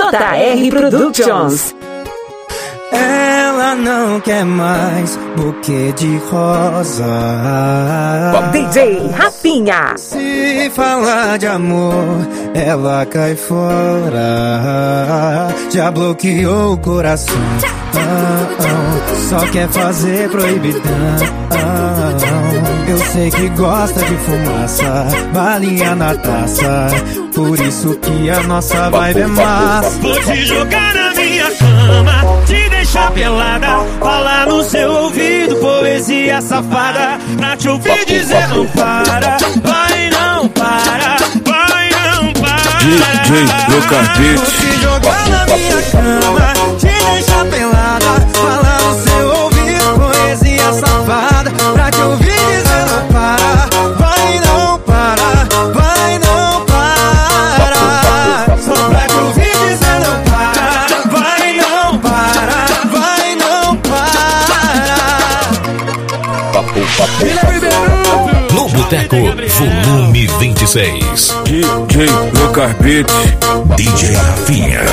JR Productions. Ela não quer mais buquê de rosa. DJ Rafinha. Se falar de amor, ela cai fora. Já bloqueou o coração. Só quer fazer proibidão. Eu sei que gosta de fumaça, balinha na taça. Por isso que a nossa vibe é massa. Vou te jogar na minha cama, te deixar pelada, falar no seu ouvido poesia safada, pra te ouvir dizer não para, vai não para, vai não para. DJ Lucas Beat. Vou te jogar na minha cama, te deixar pelada, falar no seu ouvido poesia safada, pra te ouvir dizer não para, vai não para, vai não para. Só pra te ouvir dizer não para, vai não para, vai não para. No Boteco, volume 26. DJ Lucas Beat. DJ Rafinha.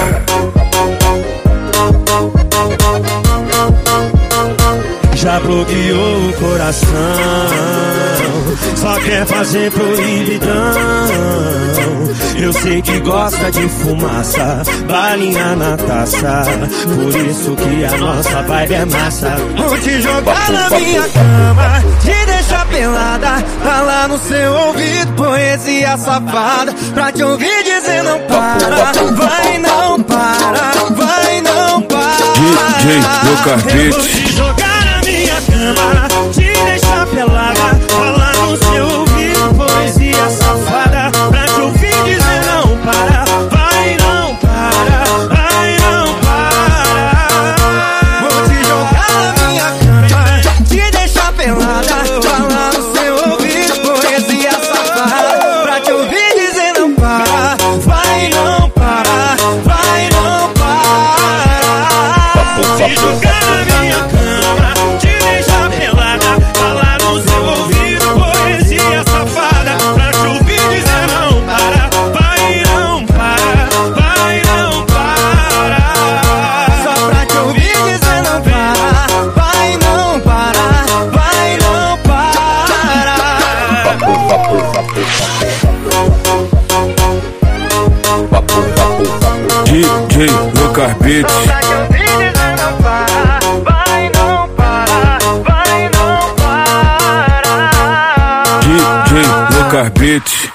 Já bloqueou o coração, só quer fazer proibidão. Eu sei que gosta de fumaça, balinha na taça. Por isso que a nossa vibe é massa. Vou te jogar na minha cama, te deixar pelada, falar no seu ouvido poesia safada, pra te ouvir dizer não para, vai não para, vai não para. DJ Lucas Beat. Vou te jogar na minha cama, te deixar pelada, falar no seu ouvido poesia safada, pra te ouvir dizer não para, vai não para, vai não para. Vou te jogar na minha cama, te deixar pelada, falar no seu ouvido poesia safada, pra te ouvir dizer não para, vai não para, vai não para. Vou te jogar na minha cama, te deixar pelada, falar no seu ouvido poesia safada, pra te ouvir dizer não para, vai não para, vai não para. Só pra te ouvir dizer não para, vai não parar, vai não parar. DJ Lucas Beat. Só pra te ouvir dizer não para, vai não parar, vai não parar. DJ Lucas Beat.